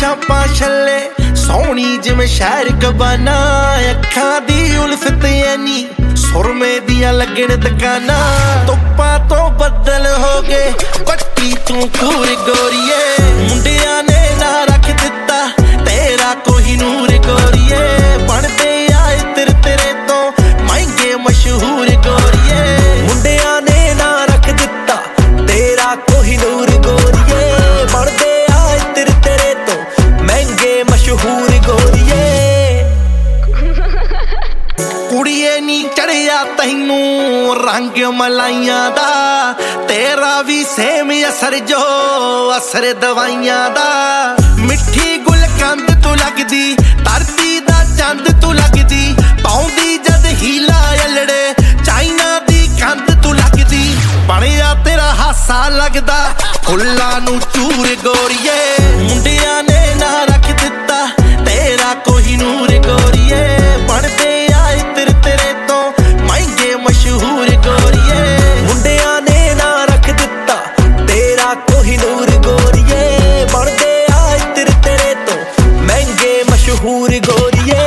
ਚਾਪਾਂ ਛੱਲੇ ਸੋਹਣੀ ਜਿਵੇਂ ਸ਼ਹਿਰ ਕਬਾਨਾ ਅੱਖਾਂ ਦੀ ਉਲਫਤ ਐਨੀ ਸੁਰਮੇ ਦੀਆਂ ਲੱਗਣ ਦੁਕਾਨਾਂ ਧੁੱਪਾਂ ਤੋਂ ਬੱਦਲ ਹੋ ਗਏ ਪੱਟੀ ਤੂੰ ਕੂਰ ਗੋਰੀਏ ਮੁੰਡਿਆਂ ਨੇ ਨਾ ਰੱਖ ਦਿੱਤਾ ਤੇਰਾ ਕੋਹੀਨੂਰ ਗੋਰੀਏ ਬਣਦੇ ਆਏ ਤੇਰੇ ਤੋਂ ਮਹਿੰਗੇ ਮਸ਼ਹੂਰ ਗੋਰੀਏ ਮੁੰਡਿਆਂ ਨੇ ਨਾ ਰੱਖ ਦਿੱਤਾ ਤੇਰਾ ਕੋਹੀਨੂਰ ਗੋਰੀਏ ਬਣਦੇ ਆਏ ਤੇਰੇ ਤੋਂ ਮਹਿੰਗੇ ਮਸ਼ਹੂਰ ਗੋਰੀਏ ਕੁੜੀਏ ਨੀ ਚੜਿਆ ਤੈਨੂੰ ਰੰਗ ਮਲਾਈਆਂ ਦਾ ਤੇਰਾ ਵੀ ਸੇਮ ਅਸਰ ਜੋ ਅਸਰ ਦਵਾਈਆਂ ਦਾ ਮਿੱਠੀ ਗੁਲਕੰਦ ਤੂੰ ਲੱਗਦੀ ਧਰਤੀ ਦਾ ਚੰਦ ਤੂੰ ਲੱਗਦੀ ਪਾਉਂਦੀ ਜਦ ਹੀਲਾ ਅਲੜੇ ਚਾਈਨਾ ਦੀ ਕੰਧ ਤੂੰ ਲੱਗਦੀ ਬਣਿਆ ਤੇਰਾ ਹਾਸਾ ਲੱਗਦਾ ਫੁੱਲਾਂ ਨੂੰ ਚੂਰ ਗੋਰੀਏ ਮੁੰਡਿਆਂ ਨੇ ਨਾ ਰੱਖ ਦਿੱਤਾ ਤੇਰਾ ਕੋਹੀਨੂਰ ਗੋਰੀਏ ਬਣਦੇ ਆਏ ਤੇਰੇ ਤੋਂ ਮਹਿੰਗੇ ਮਸ਼ਹੂਰ ਗੋਰੀਏ ਮੁੰਡਿਆਂ ਨੇ ਨਾ ਰੱਖ ਦਿੱਤਾ ਤੇਰਾ ਕੋਹੀਨੂਰ ਗੋਰੀਏ ਬਣਦੇ ਆਏ ਤੇਰੇ ਤੋਂ ਮਹਿੰਗੇ ਮਸ਼ਹੂਰ ਗੋਰੀਏ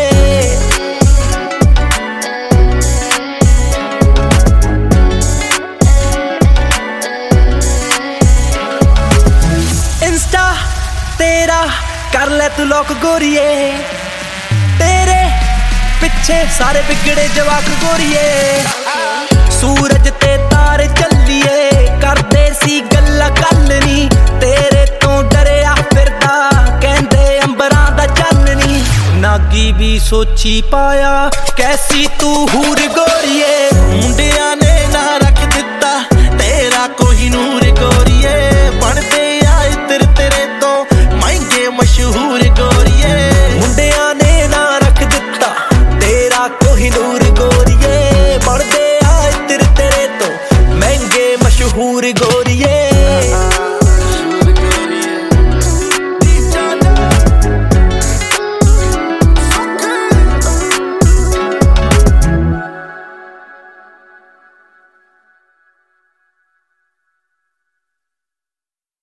ਇੰਸਟਾ ਤੇਰਾ ਕਰ ਲੈ ਤੂੰ ਲੋਕ ਗੋਰੀਏ ਤੇਰੇ ਪਿੱਛੇ ਸਾਰੇ ਵਿਗੜੇ ਜਵਾਕ ਗੋਰੀਏ ਸੂਰਜ ਤੇ ਤਾਰੇ ਚੱਲੀਏ ਕਰਦੇ ਸੀ ਗੱਲਾਂ ਕੱਲ ਨੀ ਤੇਰੇ ਤੋਂ ਡਰਿਆ ਫਿਰਦਾ ਕਹਿੰਦੇ ਅੰਬਰਾਂ ਦਾ ਚਾਨਣੀ ਨਾਗੀ ਵੀ ਸੋਚੀ ਪਾਇਆ ਕੈਸੀ ਤੂੰ ਹੂਰ ਗੋਰੀਏ ਮੁੰਡਿਆਂ ਨੇ ਨਾ ਰੱਖ ਦਿੱਤਾ ਤੇਰਾ ਕੋਹੀਨੂਰ